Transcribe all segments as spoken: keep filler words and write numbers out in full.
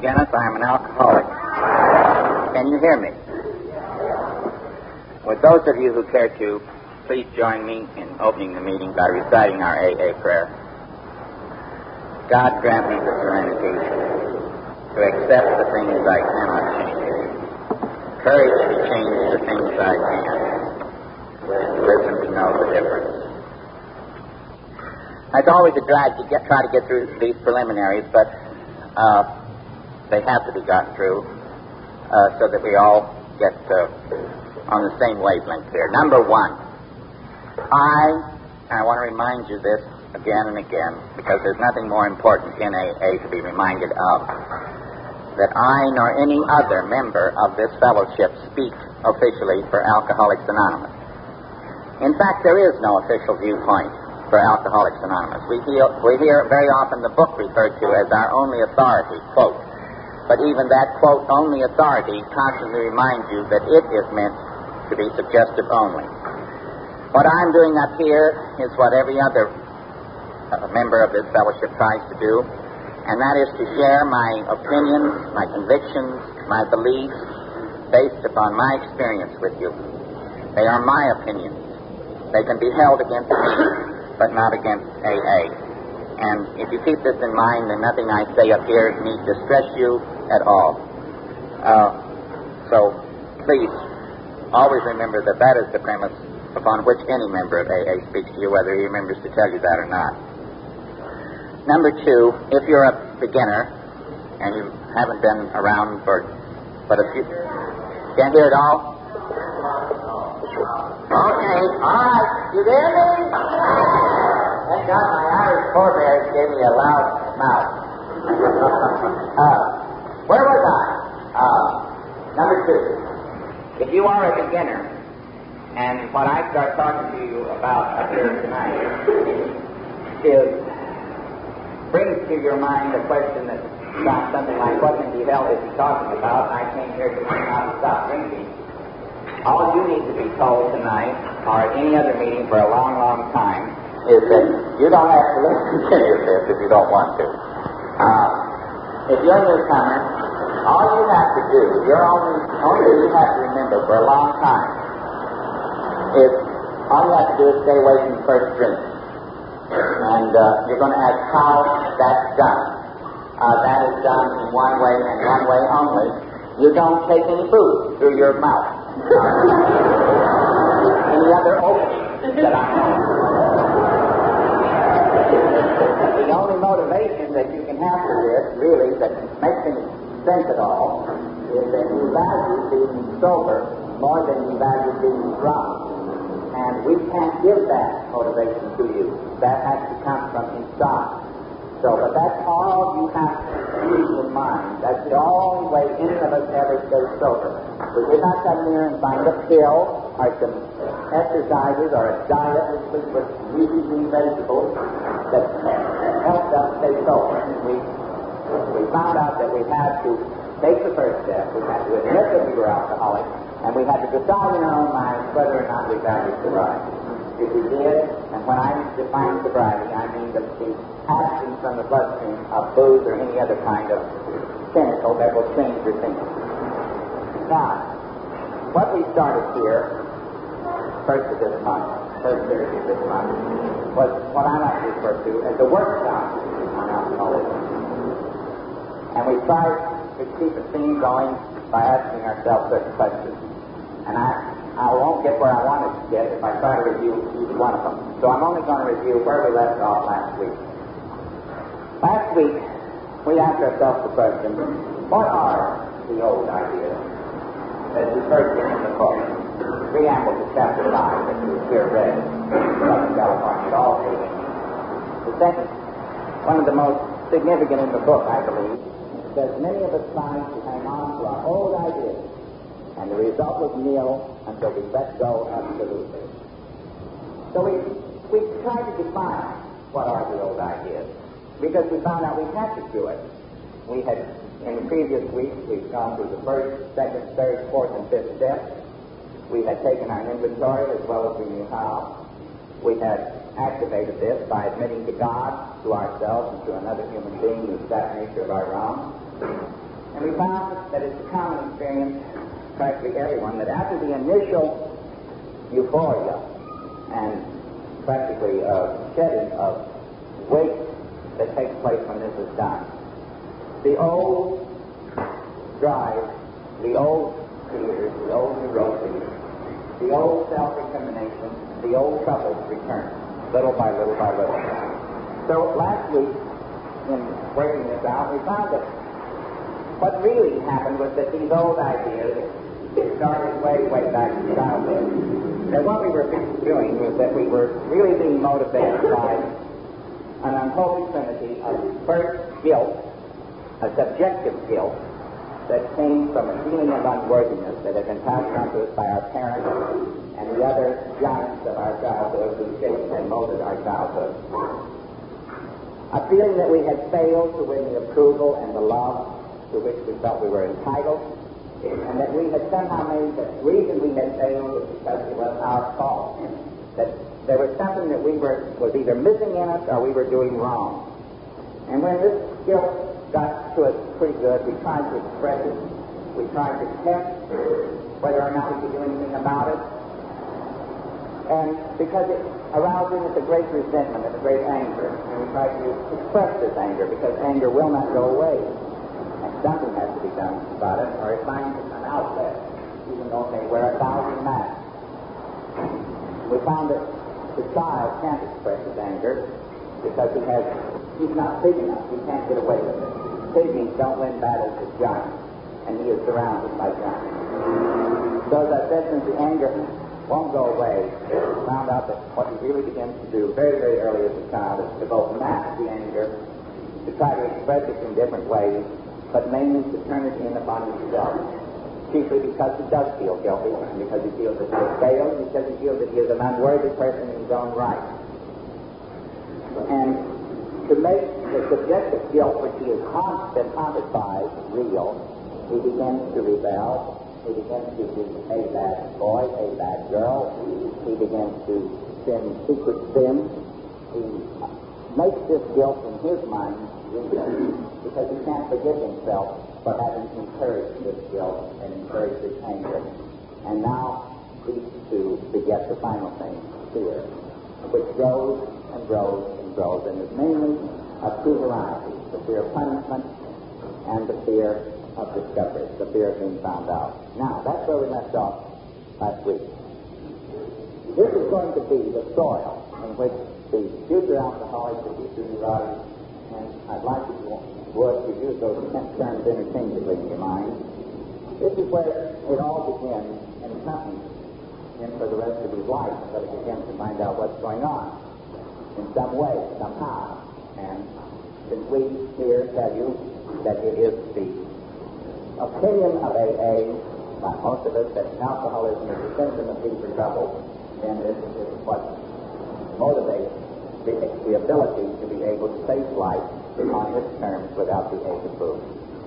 Dennis, I'm an alcoholic. Can you hear me? Would those of you who care to please join me in opening the meeting by reciting our A A prayer? God grant me the serenity to accept the things I cannot change, courage to change the things I can, and wisdom to know the difference. It's always a drag to get, try to get through these preliminaries, but uh, they have to be gotten through uh, so that we all get uh, on the same wavelength here. Number one, I, and I want to remind you this again and again, because there's nothing more important in A A to be reminded of, that I nor any other member of this fellowship speak officially for Alcoholics Anonymous. In fact, there is no official viewpoint for Alcoholics Anonymous. We, feel, we hear very often the book referred to as our only authority, quote. But even that, quote, only authority constantly reminds you that it is meant to be suggestive only. What I'm doing up here is what every other uh, member of this fellowship tries to do, and that is to share my opinions, my convictions, my beliefs, based upon my experience with you. They are my opinions. They can be held against me, but not against A A. And if you keep this in mind, then nothing I say up here need distress you at all. Uh, so, please, always remember that that is the premise upon which any member of A A speaks to you, whether he remembers to tell you that or not. Number two, if you're a beginner, and you haven't been around for but a few... Can't hear it all? Okay, all right. You hear me? Thank God my Irish forebears gave me a loud mouth. uh, where was I? Uh, number two. If you are a beginner, and what I start talking to you about up here tonight is brings to your mind a question that sounds something like, what in the hell is he talking about? I came here to learn how to stop drinking. All you need to be told tonight, or at any other meeting for a long, long time, is that you don't have to listen to any of this if you don't want to. Uh, if you're a newcomer, all you have to do, you're only, only you have to remember for a long time, is all you have to do is stay away from the first drink. And uh, you're going to ask how that's done. Uh, that is done in one way and one way only. You don't take any food through your mouth. Any other opening that I know. The only motivation that you can have for this, really, that makes any sense at all, is that you value being sober more than you value being drunk. And we can't give that motivation to you. That has to come from inside. So, but that's all you have to keep in mind. That's the only way any of us ever stay sober. We did not come here and find a pill, or some exercises, or a diet with, with leafy green vegetables that helped us stay sober. We, we found out that we had to take the first step. We had to admit that we were alcoholics, and we had to decide in our own minds whether or not we valued sobriety. If we did, and when I define sobriety, I mean the, the absence from the bloodstream of booze or any other kind of chemical that will change your thinking. Now, what we started here, first of this month, first Thursday of this month, was what I like to refer to as the workshop on alcoholism. And we tried to keep the theme going by asking ourselves certain questions. And I I won't get where I wanted to get if I try to review each one of them. So I'm only going to review where we left off last week. Last week, we asked ourselves the question, what are the old ideas? As we first get in the book, preamble to chapter five that we here read from California, all three. The second, one of the most significant in the book, I believe, says many of us tried to hang on to our old ideas, and the result was nil until we let go absolutely. So we we tried to define what are the old ideas, because we found out we had to do it. We had, in the previous weeks, we've gone through the first, second, third, fourth, and fifth steps. We had taken our inventory as well as we knew how. We had activated this by admitting to God, to ourselves, and to another human being who's that nature of our own. we found that it's a common experience, practically everyone, that after the initial euphoria and practically uh, shedding of weight that takes place when this is done, the old drive, the old fears, the old neuroses, the old self-recrimination, the old troubles return, little by little by little. So last week, in working this out, we found that what really happened was that these old ideas started way, way back in childhood. And what we were doing was that we were really being motivated by an unholy trinity of first guilt, a subjective guilt that came from a feeling of unworthiness that had been passed on to us by our parents and the other giants of our childhood who shaped and molded our childhood. A feeling that we had failed to win the approval and the love to which we felt we were entitled, and that we had somehow made the reason we had failed was because it was our fault. That there was something that we were was either missing in us or we were doing wrong. And when this guilt got to us pretty good, we tried to express it. We tried to test whether or not we could do anything about it. And because it aroused in us a great resentment and a great anger, and we tried to express this anger because anger will not go away. And something has to be done about it, or it finds an outlet, even though it may wear a thousand masks. We found that the child can't express his anger because he has, he's not big enough. He can't get away with it. Pygmies don't win battles with giants, and he is surrounded by giants. So as I said, since the anger won't go away, we found out that what he really begins to do very, very early as a child is to both mask the anger, to try to express it in different ways, but mainly to turn it in upon himself, chiefly because he does feel guilty, and because he feels that he has failed, because he feels that he is an unworthy person in his own right. And to make the subjective guilt which he has been haunted by real, he begins to rebel, he begins to be a bad boy, a bad girl, he begins to sin secret sins, he makes this guilt in his mind real, because he can't forgive himself for having encouraged this guilt and encouraged this anger. And now these two beget the final thing, fear, which grows and grows and grows, and is mainly of two varieties, the fear of punishment and the fear of discovery, the fear of being found out. Now, that's where we left off last week. This is going to be the soil in which the future alcoholics, the future neurotics, and I'd like if you would to use those terms interchangeably in your mind. This is where it all begins and accompanies him for the rest of his life, until he begins to find out what's going on in some way, somehow. And since we here tell you that it is the opinion of A A, by most of us, that alcoholism is a symptom of deeper trouble, then this is what motivates the, the ability to be able to face life on its terms without the aid of food.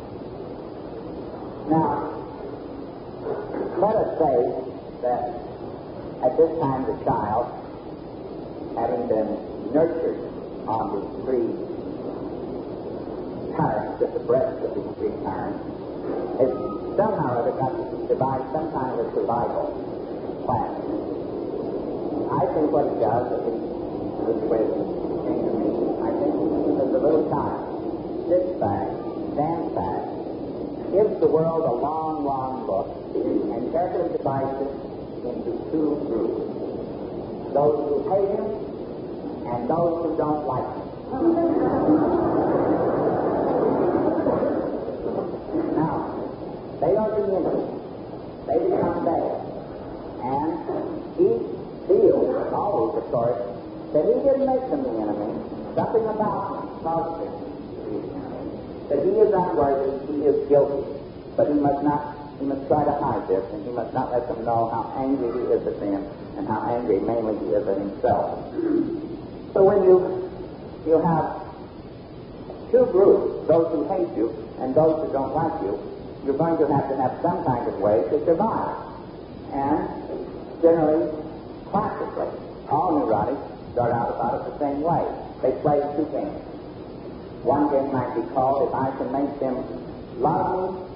Now, let us say that at this time the child, having been nurtured on these three currents, at the breast of these three currents, has somehow or other got to devise some kind of a survival plan. I think what he does, at least this way it came to me, I think as a little child sits back, stands back, gives the world a long, long look, and carefully divides it into two groups. Those who hate him and those who don't like him. Now, they are the enemy. They become bad. And he feels, always of course, that he didn't make them the enemy. Something about him caused him to be the enemy. That he is unworthy, he is guilty. But he must not, he must try to hide this, and he must not let them know how angry he is at them, and how angry mainly he is at himself. So when you you have two groups, those who hate you and those who don't like you, you're going to have to have some kind of way to survive. And generally, classically, all neurotics start out about it the same way. They play two games. One game might be called, if I can make them love me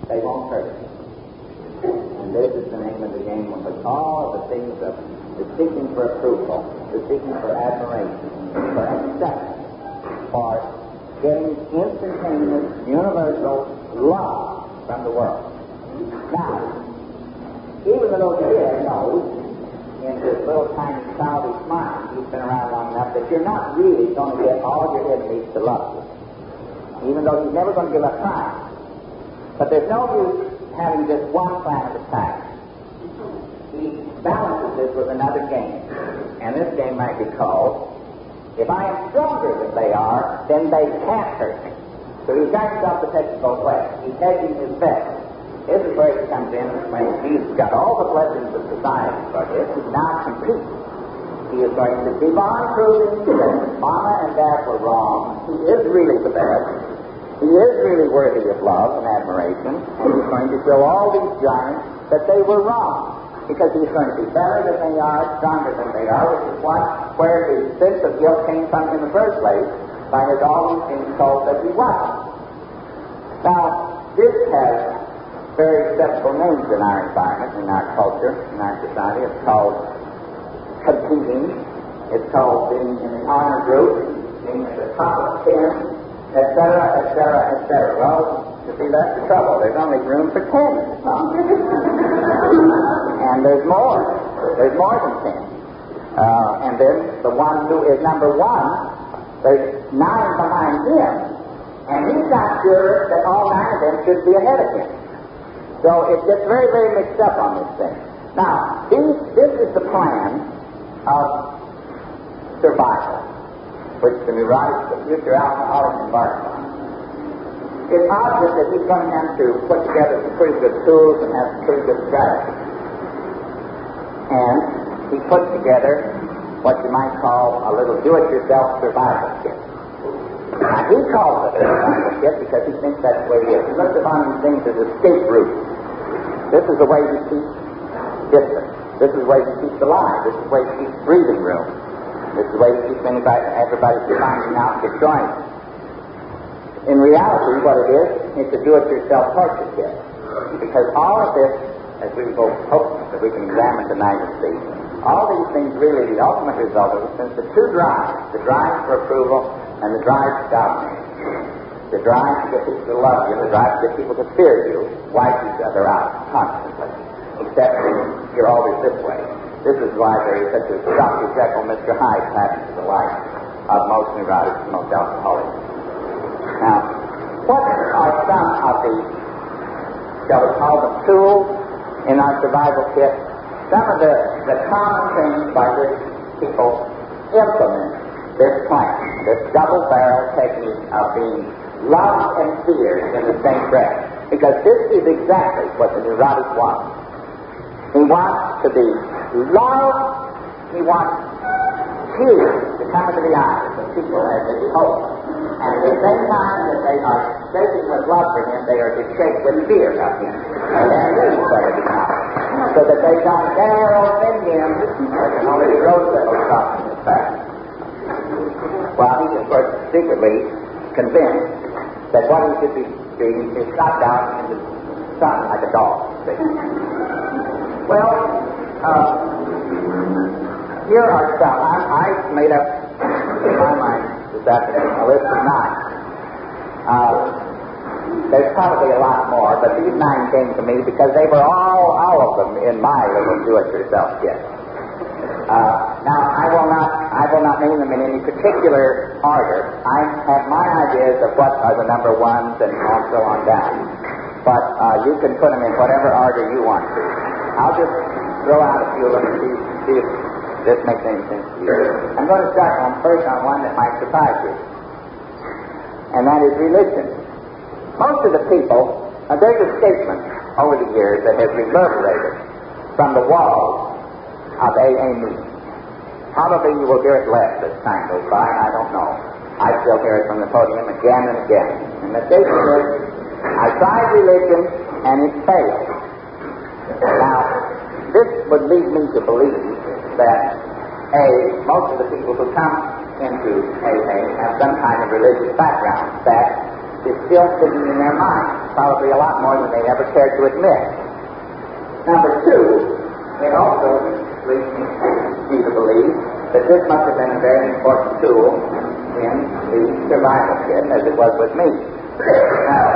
they won't hurt you. And this is the name of the game with all of the things of the seeking for approval, the seeking for admiration, for acceptance, for getting instantaneous, universal love from the world. Now, even the little kid knows in his little tiny childish mind, he's been around long enough, that you're not really going to get all of your enemies to love you, even though he's never going to give up trying. But there's no use having just one plan of attack. He balances this with another game, and this game might be called, if I am stronger than they are, then they can't hurt me. So he's got himself protected both ways. He's hedging his bet. This is where he comes in when he's got all the blessings of society for this. He's now competing. He is going to keep on proving that Mama and Dad were wrong. He is really the best. He is really worthy of love and admiration. And he's going to show all these giants that they were wrong. Because he's going to be better than they are, stronger than they are, which is what, where the sense of guilt came from in the first place, by his always being told that he wasn't. Now, this has very acceptable names in our environment, in our culture, in our society. It's called competing. It's called being in an honor group, being at the top of ten, et cetera, et cetera, et cetera. Well, you see, that's the trouble. There's only room for ten. And there's more. There's more than ten. Uh, and then the one who is number one, there's nine behind him. And he's not sure that all nine of them should be ahead of him. So it gets very, very mixed up on this thing. Now, these, this is the plan of survival, which the neurotic, the future alcoholic embarks on. It's obvious that he's going to have to put together some pretty good tools and have some pretty good strategies. And he puts together what you might call a little do-it-yourself survival kit. Now, he calls it a survival kit because he thinks that's the way it is. He looks upon these things as escape routes. This is the way he keeps distance. This is the way he keeps alive. This is the way he keeps breathing room. This is the way he keeps anybody, everybody from finding out and destroying. In reality, what it is, it's a do-it-yourself torture kit. Because all of this, as we will hope that we can examine tonight and see, all these things really, the ultimate result of it, since the two drives, the drive for approval and the drive to dominate, the drive to get people to love you, the drive to get people to fear you, wipe each other out constantly, except you're always this way. This is why there is such a Doctor Jekyll, Mister Hyde pattern to the life of most neurotics and most alcoholics. Now, what are some of the, shall we call them, tools in our survival kit? Some of the, the common things by which people implement this plan, this double-barrel technique of being loved and feared in the same breath. Because this is exactly what the neurotic wants. He wants to be loved. He wants tears to come into the eyes of people as they behold. And at the same time that they are shaking with love for him, they are to shake with fear of him. And their knees better be knocked, so that they don't dare offend him, as only the rose petals talk in his back. While he's, of course, secretly convinced that what he should be doing is shot down into the sun like a dog. See? Well, uh, here are some. I, I made up in my mind this afternoon a list of nine. Uh, there's probably a lot more, but these nine came to me because they were all, all of them in my little do-it-yourself kit. Uh, now, I will not, I will not name them in any particular order. I have my ideas of what are the number ones and so on down. But uh, you can put them in whatever order you want to. I'll just throw out a few of them and see, see if this makes any sense to you. I'm going to start on first on one that might surprise you, and that is religion. Most of the people, uh, there's a statement over the years that has reverberated from the walls of A A meetings. Probably you will hear it less as time goes by, I don't know. I still hear it from the podium again and again. And the statement is, I tried religion and it failed. Now, this would lead me to believe that, A, most of the people who come into A A have some kind of religious background, that is still sitting in their minds, probably a lot more than they ever cared to admit. Number two, it also leads me to believe that this must have been a very important tool in the survival kit, as it was with me. Now,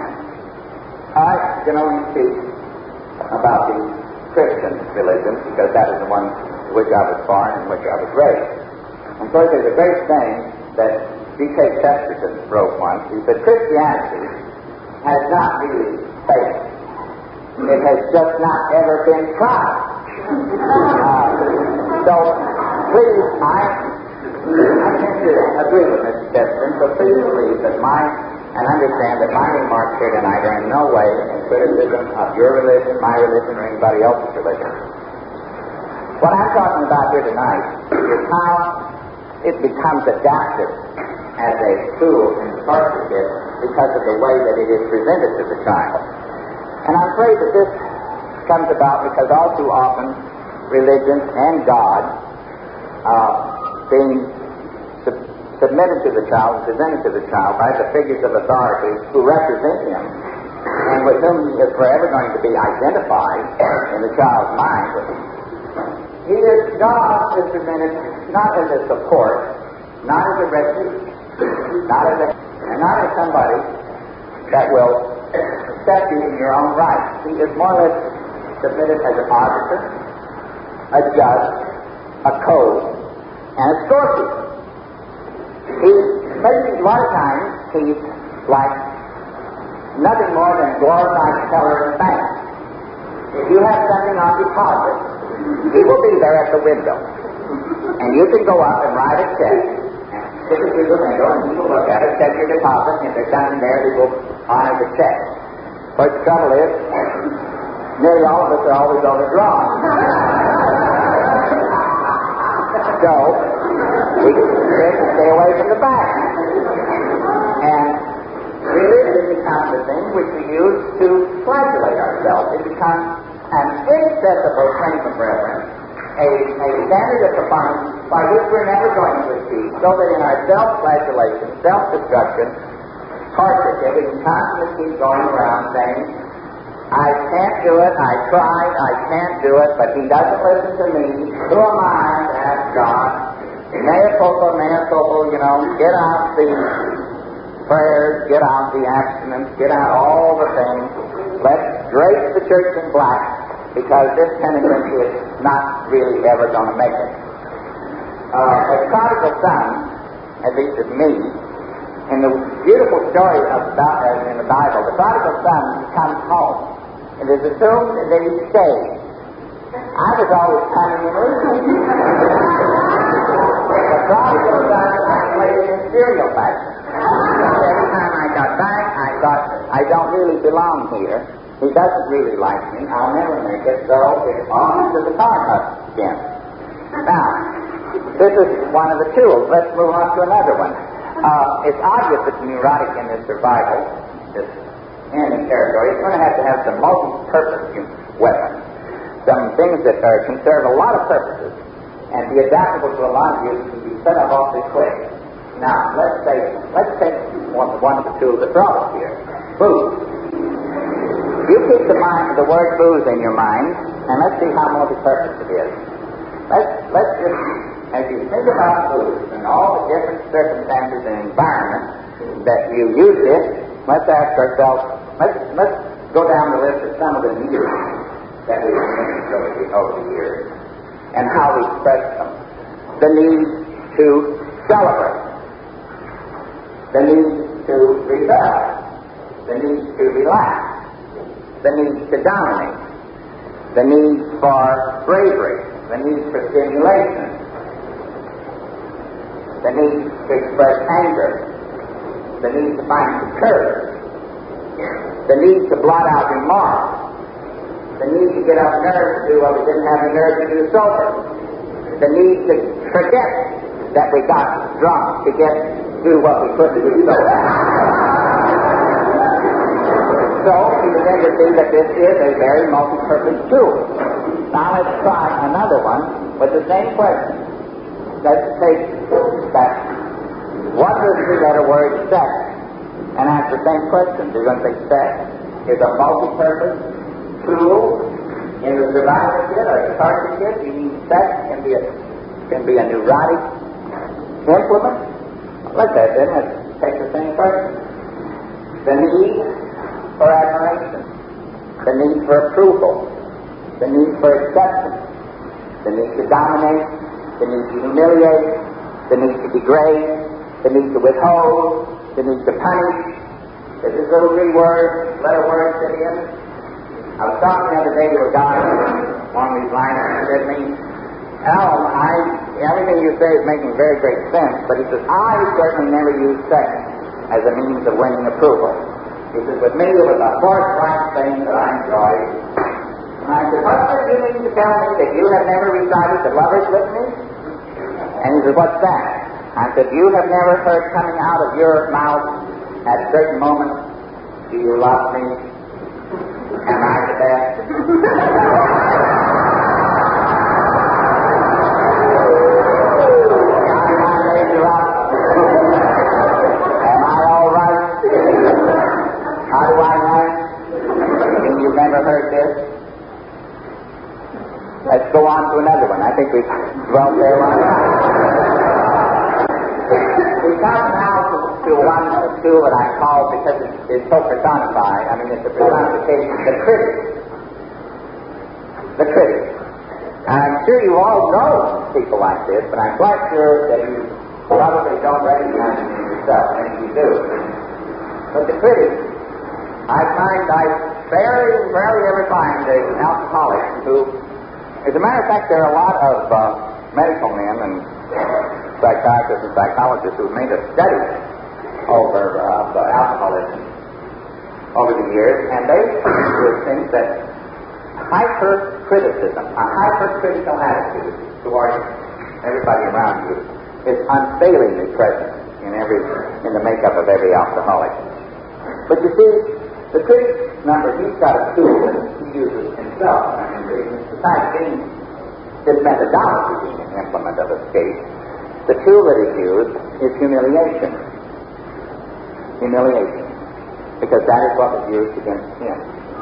I can only speak about the Christian religion because that is the one in which I was born and in which I was raised. And of course, there's a great saying that G K Chesterton wrote once. He said, Christianity has not really failed. It has just not ever been tried. Uh, so, please, I, I tend to agree with Mister Chesterton, so please believe that my, and understand that my remarks here tonight are in no way a criticism of your religion, my religion, or anybody else's religion. What I'm talking about here tonight is how it becomes adapted as a tool in the torture kit because of the way that it is presented to the child. And I'm afraid that this comes about because all too often religion and God uh, being sub- submitted to the child and presented to the child by the figures of authority who represent him and with whom he is forever going to be identified in the child's mind. He is, God is presented not as a support, not as a refuge, not as a, and not as somebody that will accept you in your own right. He is more or less submitted as an arbiter, a judge, a code, and a storekeeper. He, maybe a lot of times, he's like nothing more than a glorified teller in bank. If you have something on deposit, he will be there at the window. And you can go up and write a check, and stick it through the window, and he will look at it, check your deposit, and if there's something there, he will honor the check. But the trouble is, nearly all of us are always overdrawn. So, we stay away from the bank. And religion becomes the thing which we use to flagellate ourselves. It becomes an inaccessible frame of reference, a, a standard of performance by which we're never going to achieve, so that in our self-flagellation, self-destruction, torture, we can constantly keep going around saying, I can't do it, I tried, I can't do it, but he doesn't listen to me. Who am I to ask God? Mea culpa, mea culpa, you know, get out the prayers, get out the abstinence, get out all the things. Let's drape the church in black, because this penitence is not really ever going to make it. Uh, a prodigal son, at least of me, in the beautiful story about uh, in the Bible, the prodigal son comes home. It is assumed that he stays. I was always coming and leaving. The prodigal son I played in serial fashion. Every time I got back, I thought, I don't really belong here. He doesn't really like me. I'll never make it, so it's on to the car hut again. Now, this is one of the tools. Let's move on to another one. Uh, it's obvious that the neurotic in this survival, this enemy territory, is going to have to have some multi-purpose weapons, some things that are, can serve a lot of purposes and be adaptable to a lot of use and be set up awfully quick. Now, let's say, let's take one, one of the tools that brought us here, booze. You keep the mind, the word booze in your mind, and let's see how multi-purpose it is. Let's let's just, as you think about booze and all the different circumstances and environments that you use it, let's ask ourselves, let's let's go down the list of some of the needs that we've experienced over the years and how we express them. The need to celebrate, the need to rebel, the need to relax, the need to dominate, the need for bravery, the need for stimulation, the need to express anger, the need to find courage, the need to blot out remorse, the need to get up nerve to do what we didn't have the nerve to do sober, the need to forget that we got drunk to get do what we couldn't do sober. So you begin to see that this is a very multi-purpose tool. Now let's try another one with the same question. Let's take that. What does the letter word sex and ask the same questions. You're going to say sex is a multi-purpose tool in the survivorship or catharticship. You mean sex can be a, can be a neurotic implement? Look at it, then. Let's take the same question. The need for admiration, the need for approval, the need for acceptance, the need to dominate, the need to humiliate, the need to degrade, the need to withhold, the need to punish. Does this little three word, letter word fit in? I was talking the other day to a guy along these lines, and he said to me, Al, I, everything you say is making very great sense, but he says, I certainly never use sex as a means of winning approval. He says, with me it was a horse-like thing that I enjoyed. And I said, what does you mean to tell me that you have never recited the Lover's Litany? And he said, what's that? I said, you have never heard coming out of your mouth at certain moments, do you love me? Am I the best? How do I know? And you've never heard this? Let's go on to another one. I think we've dwelt there long enough. We come now to, to one or two that I call, because it's, it's so personified, I mean, it's a personification, the critic. The critic. I'm sure you all know people like this, but I'm quite sure that you probably don't recognize them yourself, maybe you do. But the critic, I find I very rarely ever find an alcoholic who, as a matter of fact, there are a lot of uh, medical men and psychiatrists and psychologists who've made a study over uh, the alcoholism over the years, and they would think that hypercriticism, a hypercritical attitude towards everybody around you, is unfailingly present in every in the makeup of every alcoholic. But you see, the critic, number, he's got a tool that he uses himself. I mean, besides being this methodology being an implement of escape, the tool that is used is humiliation. Humiliation. Because that is what was used against him.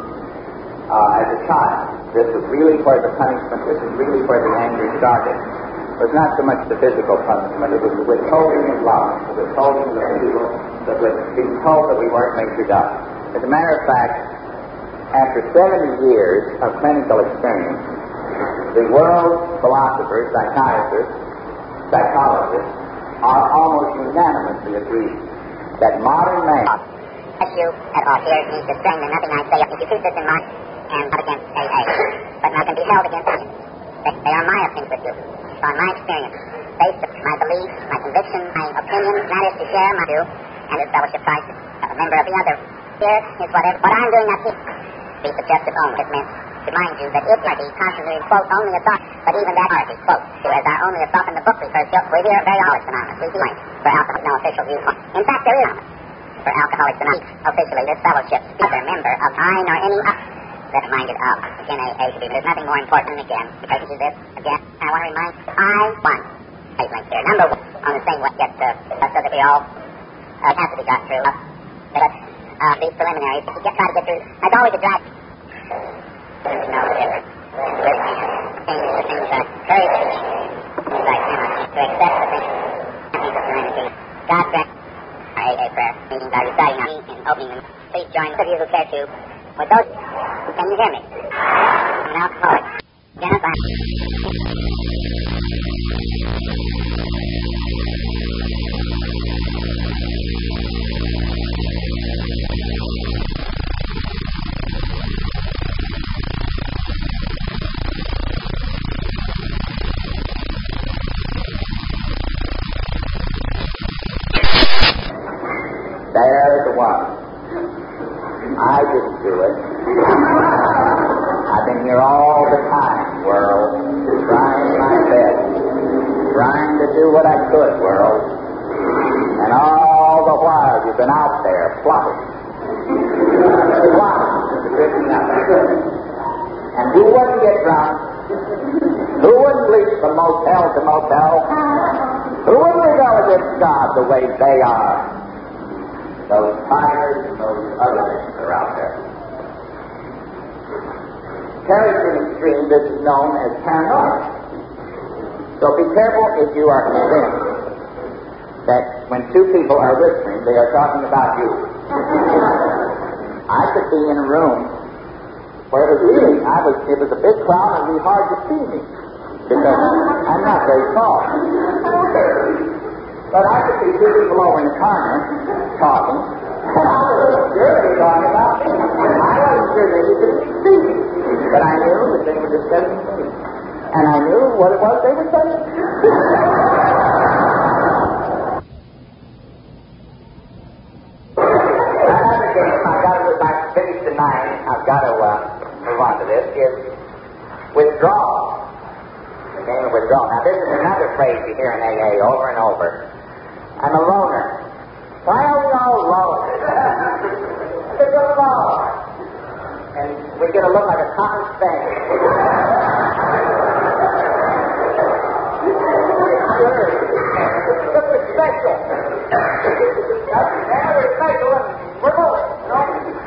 Uh, as a child, this was really where the punishment, this is really where the anger started. It was not so much the physical punishment, it was the withholding of love, the withholding of the people, that was being told that we weren't measured up. As a matter of fact, after seventy years of clinical experience, the world's philosophers, psychiatrists, psychologists are almost unanimously agreed that modern man... You at all here means the strength and nothing I say. If you keep this in mind and not against A A, but now can be held against them. They, they are my opinions with you, on my experience, based on my beliefs, my convictions, my opinions, matters to share, my view, and this fellowship tries to a member of the other. Here is whatever. What I'm doing, that's it. Be suggestive only. It meant to remind you that it might be constantly, quote, only a thought, but even that art is, quote, as our only a thought in the book refers to, we're here very always anonymous. We do like for alcohol, no official viewpoint. In fact, there is anonymous. For Alcoholics Anonymous, officially, this fellowship, other member of I nor any other that minded of. Again, A A, there's nothing more important again, because of this, again, I want to remind, I want, I link here, number one, on the same way, get, uh, so that we all, uh, have to be got through, uh, but, uh, these preliminaries, if you get, try to get through, there's always a drive, no, different, things, the things that very difficult, things like, you know, to accept the things, that means of serenity, God grant, A A prayer meetings are reciting on me and opening them. Please join those of you who care to. With those, can you hear me? I'm an alcoholic. Dennis, I'm... There's the one. I didn't do it. I've been here all the time, world, trying my best, trying to do what I could, world. And all the while you've been out there plotting. Plotting, drifting up. And who wouldn't get drunk? Who wouldn't leap from motel to motel? Who wouldn't rebel against God the way they are? those tigers and those other things that are out there. Carried to the extreme, this is known as paranoia. So be careful if you are convinced that when two people are whispering, they are talking about you. I could be in a room where it was really, I was, it was a big crowd and it would be hard to see me because I'm not very tall. But I could see two people over in the corner talking, and I was sure they were talking about me. I wasn't sure that you could see me, but I knew that they were discussing me. And I knew what it was they were saying. Another game I've got to, I finished the nine, I've got to uh, move on to this, is withdrawal. The game of withdrawal. Now this is another phrase you hear in A A over and over. I'm a loner. Why are we all loners? It's a loner. And we get a look like a cotton thing. It's special. Very special. We're loners, you know?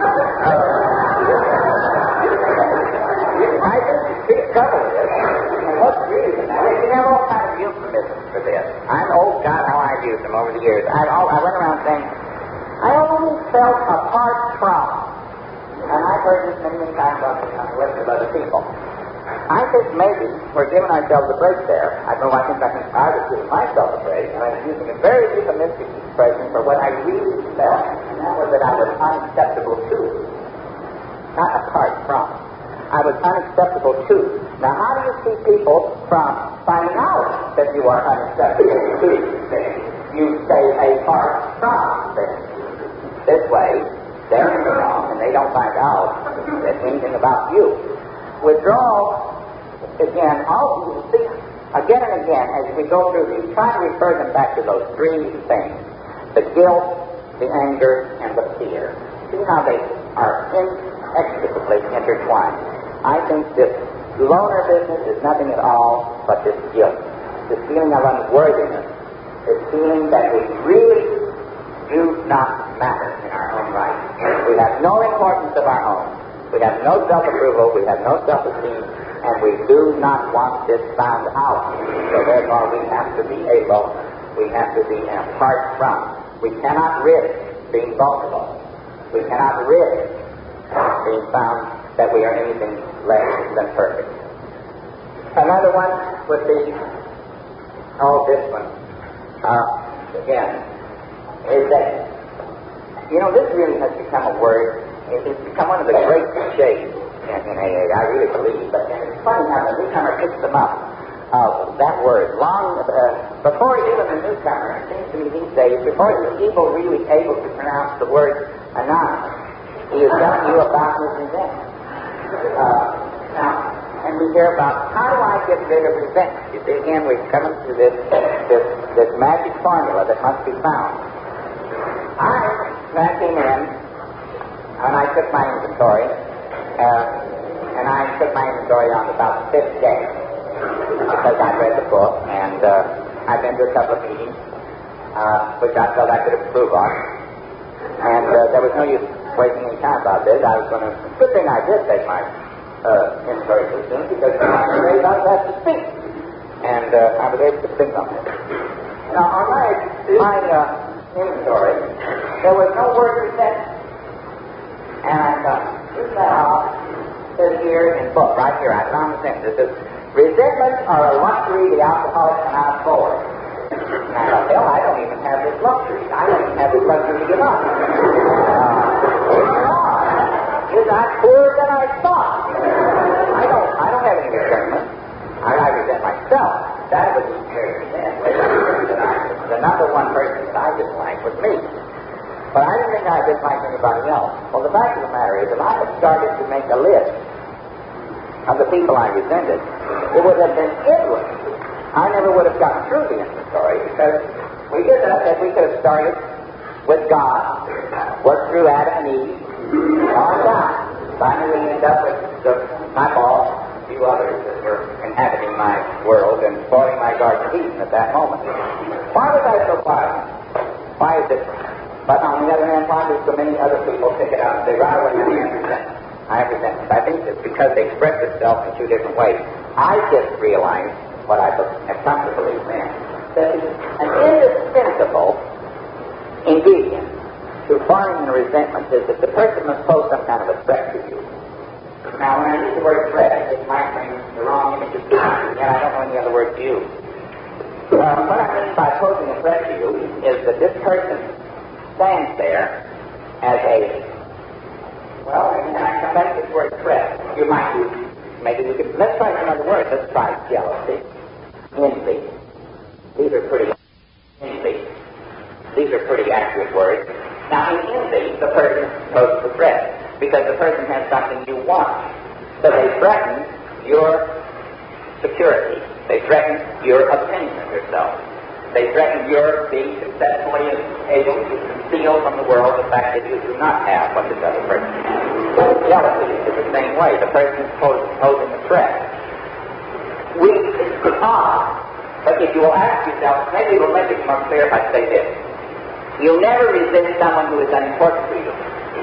I just see trouble with this. What's really the matter? You have all kinds of euphemisms for this. I'm, oh God, how I've used them over the years. I, I went around saying, I only felt apart from. And I've heard this many, many times on the lips of other people. I think maybe we're giving ourselves a break there. I know I think I, can, I was giving myself a break, and I was using a very euphemistic expression for what I really felt, and that was that I was unacceptable to. Not apart from. I was unacceptable to. Now, how do you keep people from finding out that you are unacceptable to things? You say apart from things. This way, they're in the wrong, and they don't find out that anything about you. Withdrawal, again, all you see, again and again, as we go through these, try to refer them back to those three things: the guilt, the anger, and the fear. See how they are inextricably intertwined. I think this loner business is nothing at all but this guilt, this feeling of unworthiness, this feeling that we really do not matter in our own right. We have no importance of our own. We have no self-approval, we have no self-esteem, and we do not want this found out. So therefore we have to be able, we have to be apart from. We cannot risk being vulnerable. We cannot risk being found that we are anything less than perfect. Another one would be, oh, this one, uh, again, is that, you know, this really has become a word. It's become one of the great cliches in, in A A, I really believe. But it's funny how the newcomer picks them up. Uh, that word, long, uh, before even the newcomer, it seems to me these days, before he's even really able to pronounce the word anonymous, he is telling you about his resentment. Uh, now, and we hear about how do I get rid of resentment? You see, again, we're coming to this, this, this magic formula that must be found. I, that came in, and I took my inventory, uh, and I took my inventory on about the fifth day, because I'd read the book, and uh, I'd been to a couple of meetings, uh, which I felt I could improve on, and uh, there was no use wasting any time about this. I was going to, good thing I did take my uh, inventory too soon, because I was ready about that to speak, and uh, I was able to speak on it. Now, on my, my uh, inventory, there was no word resentment. And I thought, this now says here in book, right here, I found the sentence. It says, resentments are a luxury the alcoholic cannot afford. And I thought, hell, I don't even have this luxury. I don't even have this luxury to give up. Uh, it's wrong. Is I'm poorer than I thought. I don't, I don't have any resentment. I, I resent myself. That was very resent. The number one person that I disliked was me. But I didn't think I disliked anybody else. Well, the fact of the matter is, if I had started to make a list of the people I resented, it would have been endless. I never would have gotten through the inventory, because we did that, that we could have started with God, worked through Adam and Eve, on down. Finally, we ended up with the, my boss, a few others that were inhabiting my world and spoiling my Garden of Eden at that moment. Why was I so violent? Why is it But on the other hand, why do so many other people pick it up and say, right away, I have resentment? I have resentment. I think it's because they express itself in two different ways. I just realized what I have come to believe then, that an indispensable ingredient to forming resentment is that the person must pose some kind of a threat to you. Now, when I use the word threat, it might bring the wrong image of God, and I don't know any other word to use. Uh, what I mean by posing a threat to you is that this person stands there as a, well, and I come back to this word threat. You might use, maybe we could, let's try some other words. Let's try jealousy, envy. These are pretty, envy. These are pretty accurate words. Now, in envy, the person poses a threat because the person has something you want. So they threaten your security. They threaten your opinion of yourself. They threaten your being successfully able to conceal from the world the fact that you do not have what this other person has. Jealousy is the same way. The person is posing, posing a threat. We, it's odd, but if you will ask yourself, maybe it will make it more clear if I say this. You never resist someone who is unimportant to you.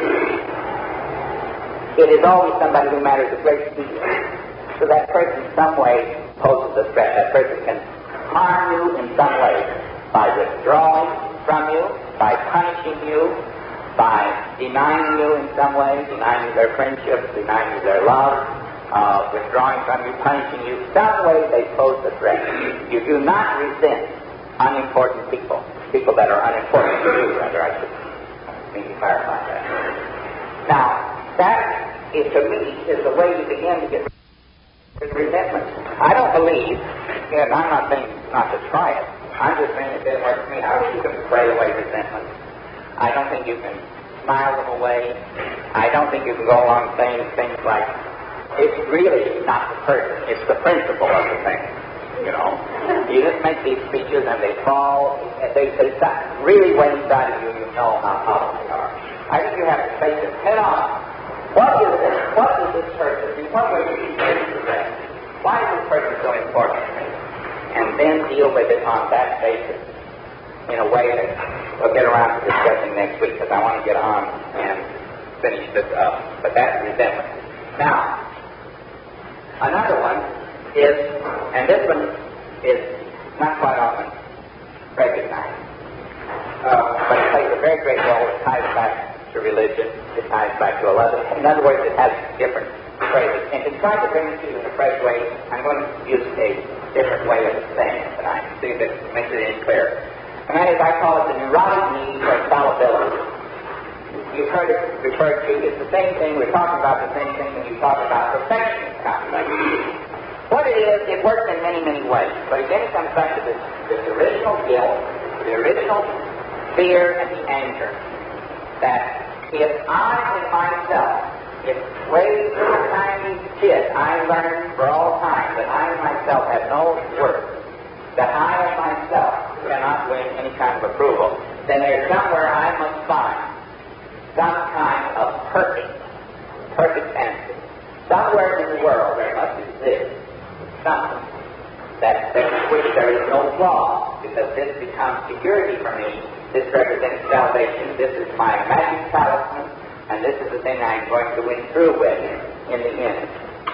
It is always somebody who matters a great deal. So that person in some way poses a threat. That person can harm you in some way by withdrawing from you, by punishing you, by denying you in some way, denying you their friendship, denying you their love, uh, withdrawing from you, punishing you. Some way they pose a threat. You do not resent unimportant people, people that are unimportant to you, rather, I should need to clarify that. Now, that, is, to me, is the way you begin to get resentment. I don't believe, and I'm not saying not to try it, I'm just saying it didn't work for me. I don't think you can pray away resentment. I don't think you can smile them away. I don't think you can go along saying things like, it's really not the person, it's the principle of the thing. You know, you just make these speeches and they fall, and they, they really way inside of you, you know how powerful they are. I think you have to face it head on. What is this? What is this person? In what way do you face this? Why is this person so important to me? And then deal with it on that basis in a way that we'll get around to discussing next week, because I want to get on and finish this up. But that's resentment. Now, another one is, and this one is not quite often recognized, uh, but it plays a very great role. It ties back to religion, it ties back to a level. In other words, it has different phrases. And to try to bring it to you in a fresh way, I'm going to use a different way of saying it tonight, see if it makes it any clearer. And that is, I call it the neurotic need for fallibility. You've heard it referred to, it's the same thing, we're talking about the same thing when you talk about perfection complex. What it is, it works in many, many ways. But again, it comes back to this, this original guilt, the original fear, and the anger. That if I in myself, if way from a tiny kid I learned for all time that I in myself have no worth, that I in myself cannot win any kind of approval, then there's somewhere I must find some kind of perfect, perfect answer. Somewhere in the world there must exist something that, that which there is no flaw, because this becomes security for me. This represents salvation. This is my magic talisman, and this is the thing I'm going to win through with in the end.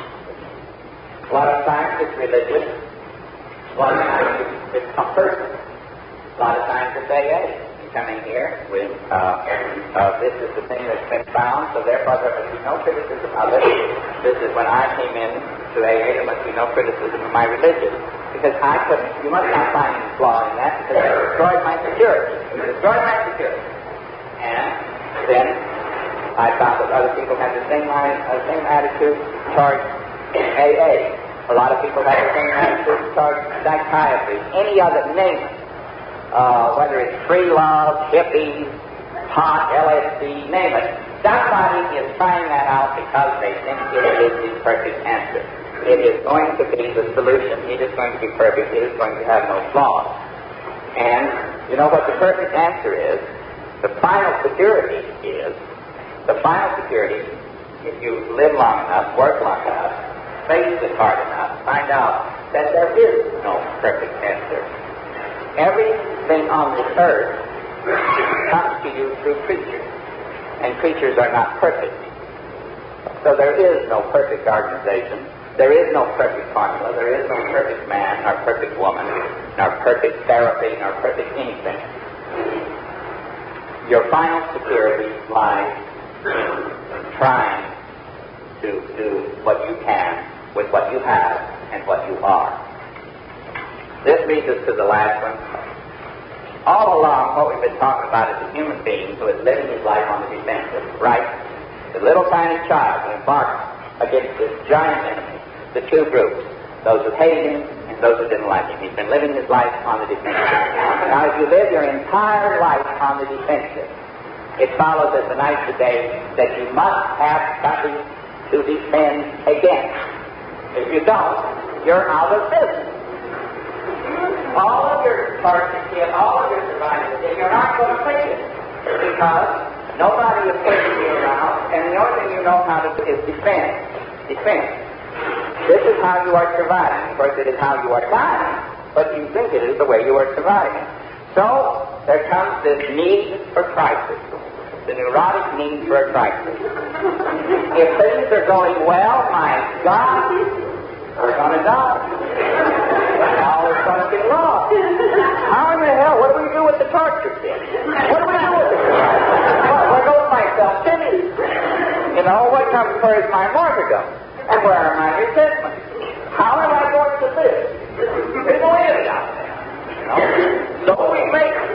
A lot of times it's religious. A lot of times it's, it's a person. A lot of times it's A A. You come in here with, uh, uh, this is the thing that's been found, so therefore there must be no criticism of it. This is when I came in to A A, there must be no criticism of my religion. Because I couldn't, you must not find any flaw in that, because it destroyed my security. It destroyed my security. And then I found that other people had the same line, uh, same attitude towards A A. A lot of people had the same attitude towards psychiatry. Any other, name it. Uh, whether it's free love, hippies, pot, L S D, name it. Somebody is trying that out because they think it is the perfect answer. It is going to be the solution. It is going to be perfect. It is going to have no flaws. And you know what the perfect answer is? The final security is, the final security, if you live long enough, work long enough, face it hard enough, find out that there is no perfect answer. Everything on this earth comes to you through creatures, and creatures are not perfect. So there is no perfect organization, there is no perfect formula, there is no perfect man, nor perfect woman, nor perfect therapy, nor perfect anything. Your final security lies in trying to do what you can with what you have and what you are. This leads us to the last one. All along, what we've been talking about is a human being who is living his life on the defensive, right? The little tiny child who embarks against this giant enemy, the two groups, those who hated him and those who didn't like him. He's been living his life on the defensive. Now, if you live your entire life on the defensive, it follows as the night today that you must have something to defend against. If you don't, you're out of business. All of your partnership, all of your survival, you're not going to make it because nobody is pushing you around, and the only thing you know how to do is defend. Defend. This is how you are surviving. Of course, it is how you are dying, but you think it is the way you are surviving. So there comes this need for crisis, the neurotic need for a crisis. If things are going well, my God, we're going to die. Now there's something wrong. How in the hell? What do we do with the torture kit? What do we do with it? Well, where goes my self-pity? You know, what comes first, my martyrdom? And where are my resentments? How am I going to live? There's no end out there. You know? So we make it.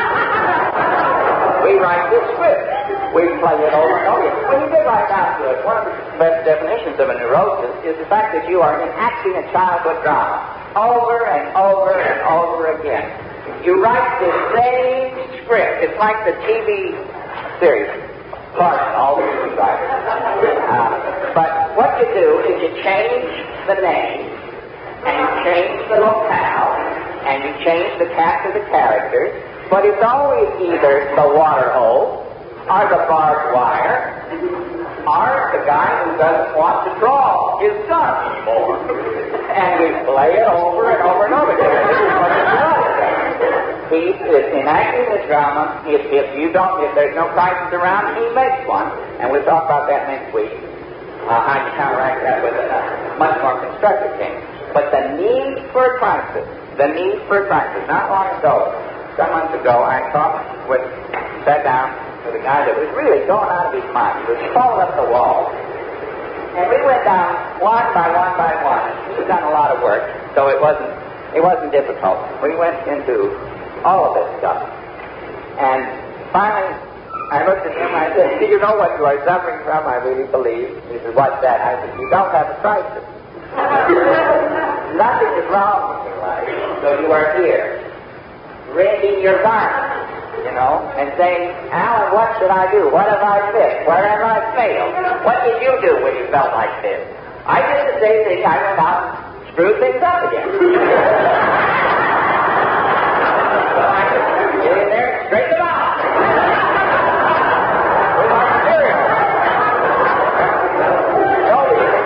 We write this script. We play it over and over. When you get right down to it, one of the best definitions of a neurosis is the fact that you are enacting a childhood drama over and over and over again. You write the same script. It's like the T V series. Pardon all the T V writers. Uh, but what you do is you change the name, and you change the locale, and you change the cast of the characters, but it's always either the water hole, or the barbed wire, or the guy who doesn't want to draw his gun anymore. And we play it over and over and over again. This is what it's like. He is enacting the drama. If, if you don't, if there's no crisis around, he makes one. And we'll talk about that next week. Uh, how you counteract that with a much more constructive thing. But the need for a crisis, the need for a crisis. Not long ago, some months ago, I talked with, sat down with a guy that was really going out of his mind. He was falling up the wall. And we went down one by one by one. He'd done a lot of work, so it wasn't it wasn't difficult. We went into all of this stuff. And finally, I looked at him and I said, do you know what you are suffering from? I really believe. He said, what's that? I said, you don't have a crisis. Nothing is wrong with your life. So you are here, rending your garment, you know, and saying, Alan, what should I do? What have I missed? Where have I failed? What did you do when you felt like this? I did the same thing. I went out and screwed things up again. So I just get in there and straighten them out. With our material. No,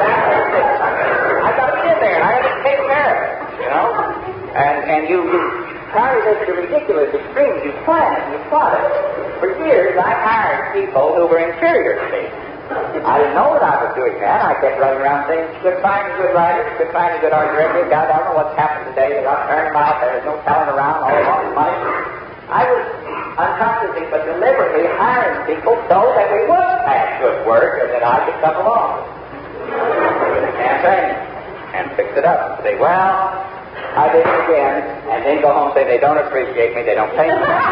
I got to be in there and I have to take care of it, you know. And, and you... you carry this to ridiculous extremes. You plan it, you plot it. For years, I hired people who were inferior to me. I didn't know that I was doing that. I kept running around saying, couldn't find a good writer, couldn't find a good art director. God, I don't know what's happened today. They got turned them out. There was no telling around. All they want is money. I was unconsciously but deliberately hiring people so that we would have good work and that I could come along with a campaign and fix it up and say, well, I did it again, and then go home and say they don't appreciate me, they don't pay me.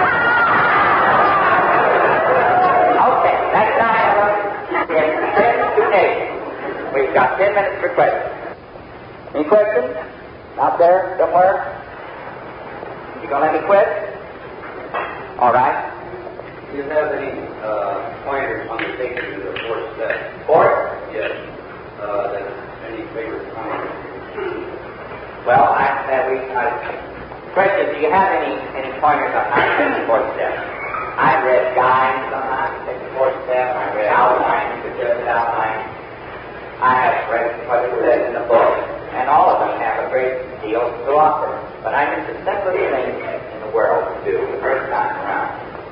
Okay, that's nine. In ten to eight. We've got ten minutes for questions. Any questions? Out there, somewhere? You gonna let me quit? All right. Do you have any uh, pointers on the taking of the fourth step? Fourth? Yes. Uh, that's any favorite pointers? Well, I, uh, we, I, question, do you have any, any pointers on how to take the fourth step? I've read guides on how to take the fourth step. I've read outlines, suggested outlines. I have read what it says in the book, and all of them have a great deal to offer. But I think the simplest thing in the world to do the first time around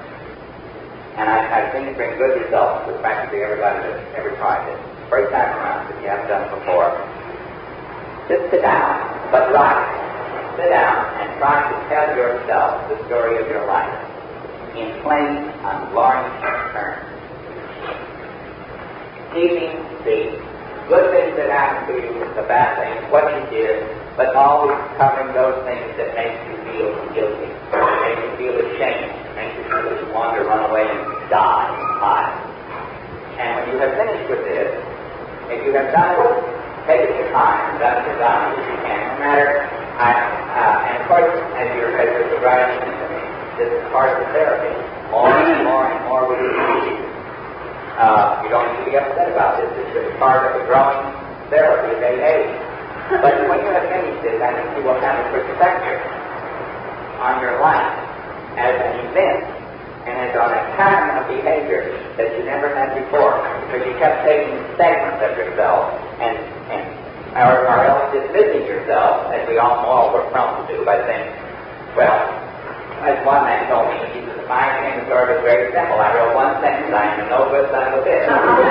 And I, I've seen it bring good results with practically everybody that's ever tried it. First time around, if you haven't done it before, just sit down, but right. Sit down and try to tell yourself the story of your life in plain, unvarnished terms. Keeping the good things that happened to you, the bad things, what you did, but always covering those things that make you feel guilty, make you feel ashamed, make you feel that you want to run away and die, hide. And when you have finished with this, if you have done it, take your time, done it as honest as you can, no matter, I, uh, and of course, as you're, as you're writing to me, this is part of the therapy. More and more and more we do. Uh, you don't need to be upset about this. This is part of the growing therapy of A A. But when you have finished this, I think you will have a perspective on your life as an event and as on a pattern of behavior that you never had before, because you kept taking segments of yourself and, and or, or else dismissing yourself, as we all all were prone to do, by saying, well, as one man told me, he said, my thing is sort of very simple. I wrote one sentence, I am no good son of a bitch.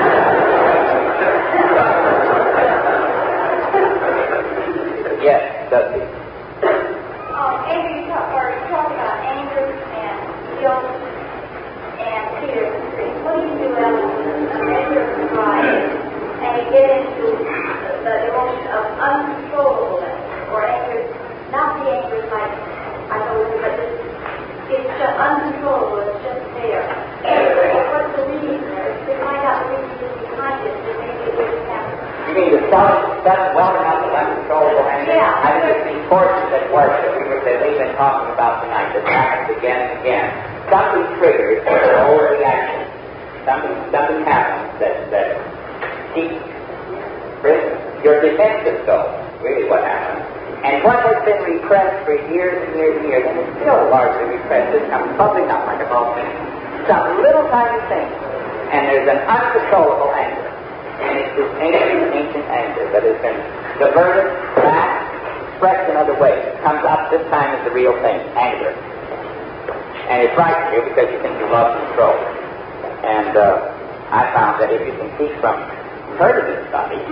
Yes, Dusty. Um, Avery talked about anger and guilt and fear. What do you do when anger arises and you get into the emotion of uncontrollableness, or anger, not the anger like I know, but it's, it's just uncontrollable, it's just there. What's the reason there? To find out the reason behind it, that maybe it didn't happen. You mean the self-well enough of uncontrollable anger? Yeah. I think it's the forces at work that we were that we've been talking about tonight that happens again and again. Something triggers an overreaction. Something something happens that that keeps, for instance, your defensive goal, really what happens. And what has been repressed for years and years and years, and is still largely repressed, is comes bubbling up like a volcano. Some little tiny thing, and there's an uncontrollable anger. And it's this ancient, ancient anger that has been diverted, back, expressed in other ways. It comes up this time as the real thing, anger. And it frightens you because you think you love control. And uh, I found that if you can keep from hurting somebody,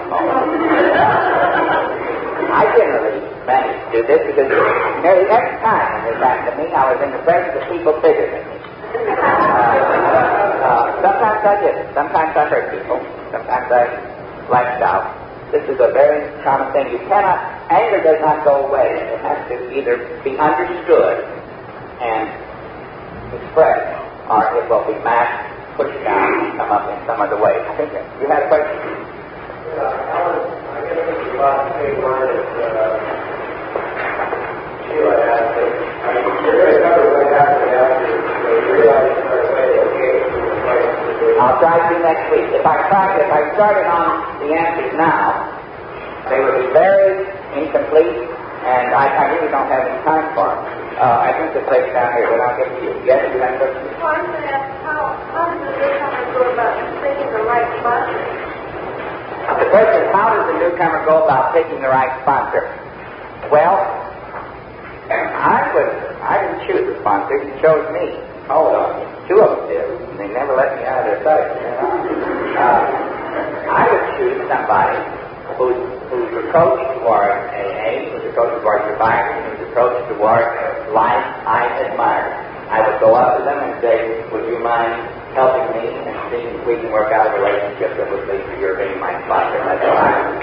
I generally manage to do this because nearly every time it happened to me, I was in the presence of people bigger than me. Uh, uh, sometimes I did. Sometimes I hurt people. Sometimes I lashed out. This is a very common thing. You cannot, anger does not go away. It has to either be understood and expressed, or it will be masked, pushed down, and come up in some other way. I think that, you had a question? Yeah, Alan, I guess this is about the same line as uh, Sheila asked. I mean, you're going to cover what happened after you realize you started playing the game. I'll try to next week. If I tried, if I started on the answers now, they would be very incomplete, and I, I really don't have any time for them. Uh, I think the place down here, but I'll get to you. Yes, you have a question? Well, I was going to ask, how, how does the newcomer go about picking the right sponsor? The question is, how does the newcomer go about picking the right sponsor? Well, I was, I didn't choose the sponsor, he chose me. Hold on. Two of them did, and they never let me out of their sight. Uh, I would choose somebody whose, whose approach toward A A, whose approach toward surviving, whose approach toward life I admire. I would go up to them and say, would you mind helping me and seeing if we can work out a relationship that would lead to your being my sponsor? That's all I would.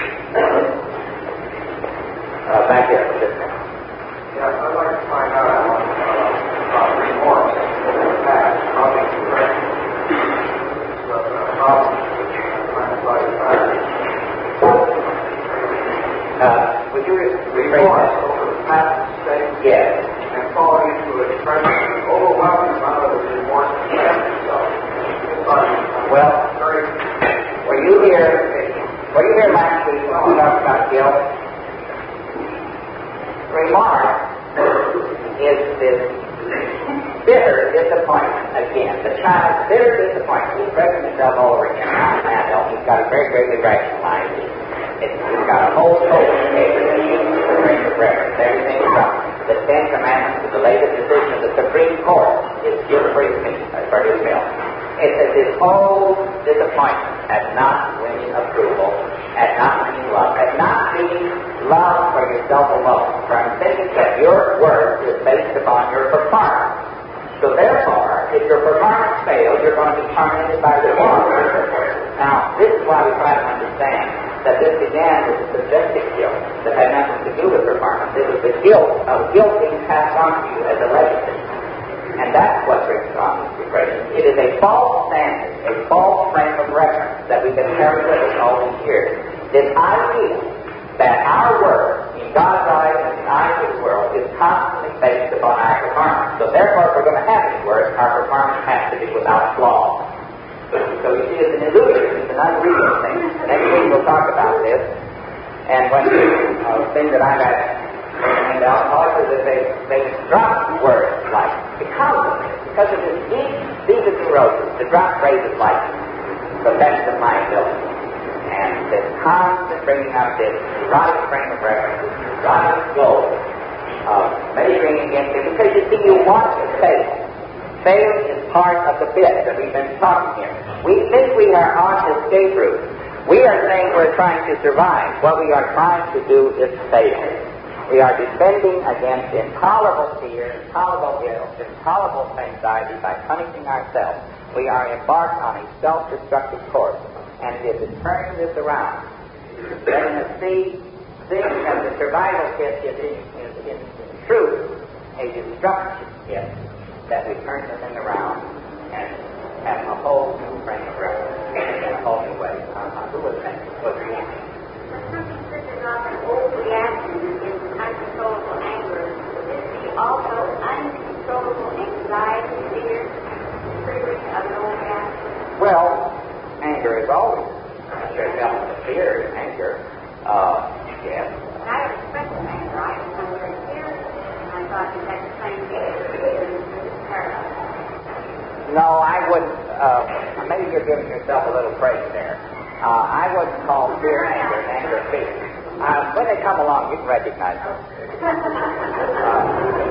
Uh, back here, this man. Yeah, I'd like to find out uh, about remorse in the past, how they correct the problems Uh, would you rephrase remorse that? over the past mistakes? Yes. And falling into an expression of overwhelming amount of remorse and yourself. Well, were you here? Were you here last week when we talked about guilt? Remorse is this bitter disappointment again. The child's bitter disappointment. He's breaking himself over again. Now, an adult, he's got a very, very rationalized. It's, he's got a whole total of everything is forever. Everything is wrong. the Ten Commandments, the latest decision of the Supreme Court, is guilt for his meal, uh, for his meal. It's as his own disappointment at not winning approval, at not winning love, at not being loved for yourself alone. For I'm thinking that your worth is based upon your performance. So therefore, if your performance fails, you're going to be tormented by the Lord. Now, this is why we try to understand that this began with a subjective guilt that had nothing to do with performance. It was the guilt of guilt being passed on to you as a legacy. And that's what brings on this depression. It is a false standard, a false frame of reference that we've been carrying with us all these years. This idea that our worth in God's eyes and in the eyes of the world is constantly based upon our performance. So therefore, if we're going to have any worth, our performance has to be without flaw. So you see, it's an illusion, it's an unreal thing. Next week we'll talk about this. And when the uh, thing that I've had and alcoholics is that they, they drop words like, because of this, because of this deep, deep neurosis, to drop phrases like, the best of my ability. And this constant bringing up this erotic frame of reference, this erotic goal of measuring against it, because you see, you want to fail. Fail is part of the bit that we've been talking here. We think we are on the escape route. We are saying we're trying to survive. What we are trying to do is fail. We are defending against intolerable fear, intolerable guilt, intolerable anxiety by punishing ourselves. We are embarked on a self-destructive course. And it is turning this around. Letting us see, seeing that the survival kit is in, is, in, in truth a destruction kit, that we turn the thing around and have a whole new frame of reference in a whole new way. Uh, who was that? Was the answer? Something such as an old reaction is uncontrollable anger. Would this be also uncontrollable anxiety, fear, triggering of an old reaction? Well, anger is always. There's element of fear and anger. Uh, yes. I would express anger. I was under fear, and I thought that that's the same thing. No, I wouldn't. Uh, maybe you're giving yourself a little praise there. Uh, I wouldn't call fear anger and anger fear. Uh, when they come along, you can recognize them. Uh,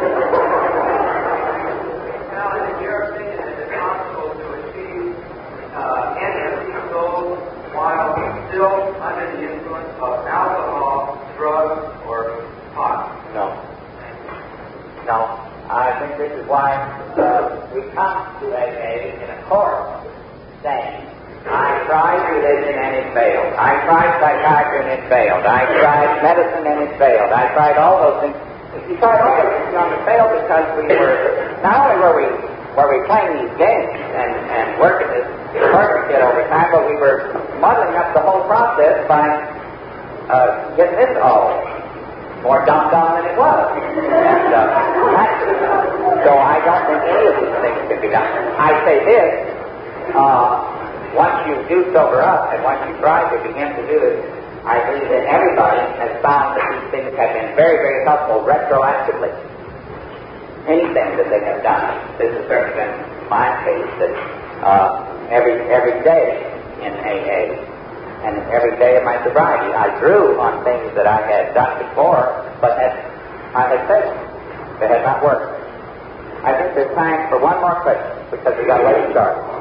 Now, in your opinion, is it possible to achieve uh, empathy goals while still under the influence of alcohol, drugs, or pot? no. No. I think this is why uh, we come to A A in a chorus saying, I tried religion and it failed. I tried psychiatry and it failed. I tried medicine and it failed. I tried all those things. We tried all those things on the fail because we were, not only were we were we playing these games and, and working this perfect kit over time, but we were muddling up the whole process by uh, getting this all more dumbed down than it was. And, uh, so I don't think any of these things can be done. I say this, uh, once you do sober up and once you try to begin to do it, I believe that everybody has found that these things have been very, very helpful retroactively. Anything that they have done. This has certainly been my case that uh, every every day in A A and every day of my sobriety, I drew on things that I had done before, but had, I had failed. They had not worked. I think there's time for one more question, because we got a late start.